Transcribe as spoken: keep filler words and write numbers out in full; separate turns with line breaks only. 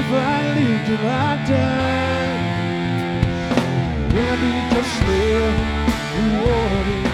if I live till I die. I need to slip through water.